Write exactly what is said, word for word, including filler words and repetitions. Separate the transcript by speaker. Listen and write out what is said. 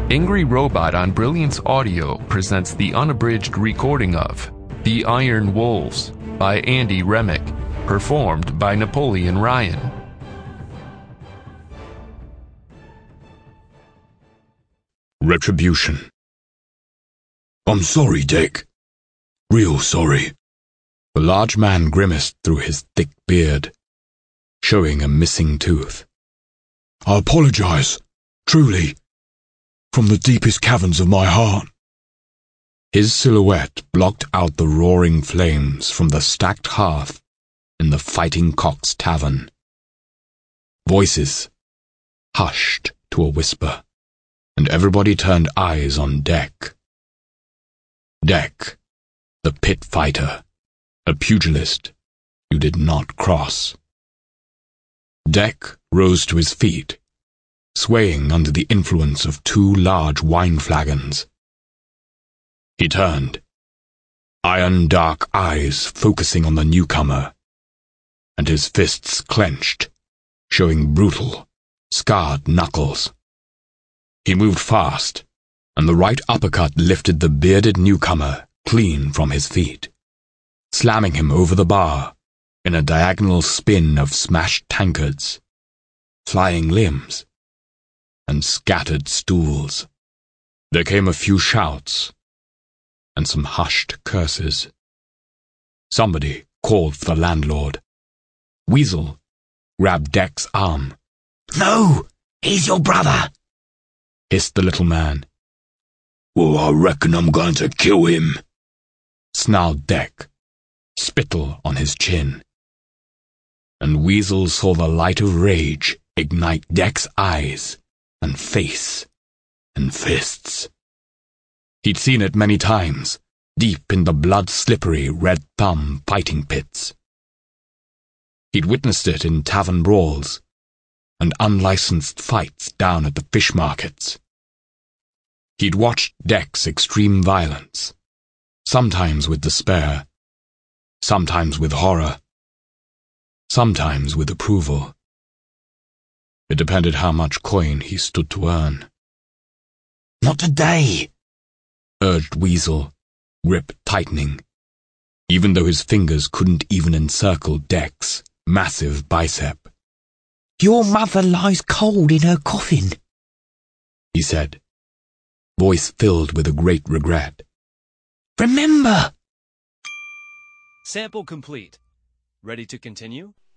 Speaker 1: Angry Robot on Brilliance Audio presents the unabridged recording of The Iron Wolves by Andy Remick, performed by Napoleon Ryan.
Speaker 2: Retribution. I'm sorry, Dick. Real sorry. The large man grimaced through his thick beard, showing a missing tooth. I apologize, truly, from the deepest caverns of my heart. His silhouette blocked out the roaring flames from the stacked hearth in the Fighting Cock's Tavern. Voices hushed to a whisper, and everybody turned eyes on Deck. Deck, the pit fighter, a pugilist you did not cross. Deck rose to his feet, swaying under the influence of two large wine flagons. He turned, iron dark eyes focusing on the newcomer, and his fists clenched, showing brutal, scarred knuckles. He moved fast, and the right uppercut lifted the bearded newcomer clean from his feet, slamming him over the bar in a diagonal spin of smashed tankards, flying limbs, and scattered stools. There came a few shouts, and some hushed curses. Somebody called for the landlord. Weasel grabbed Deck's arm.
Speaker 3: No, he's your brother,
Speaker 2: hissed the little man.
Speaker 3: Well, I reckon I'm going to kill him,
Speaker 2: snarled Deck, spittle on his chin. And Weasel saw the light of rage ignite Deck's eyes and face and fists. He'd seen it many times, deep in the blood-slippery Red Thumb fighting pits. He'd witnessed it in tavern brawls and unlicensed fights down at the fish markets. He'd watched Deck's extreme violence, sometimes with despair, sometimes with horror, sometimes with approval. It depended how much coin he stood to earn.
Speaker 3: Not today,
Speaker 2: urged Weasel, grip tightening, even though his fingers couldn't even encircle Deck's massive bicep.
Speaker 3: Your mother lies cold in her coffin,
Speaker 2: he said, voice filled with a great regret.
Speaker 3: Remember!
Speaker 4: Sample complete. Ready to continue?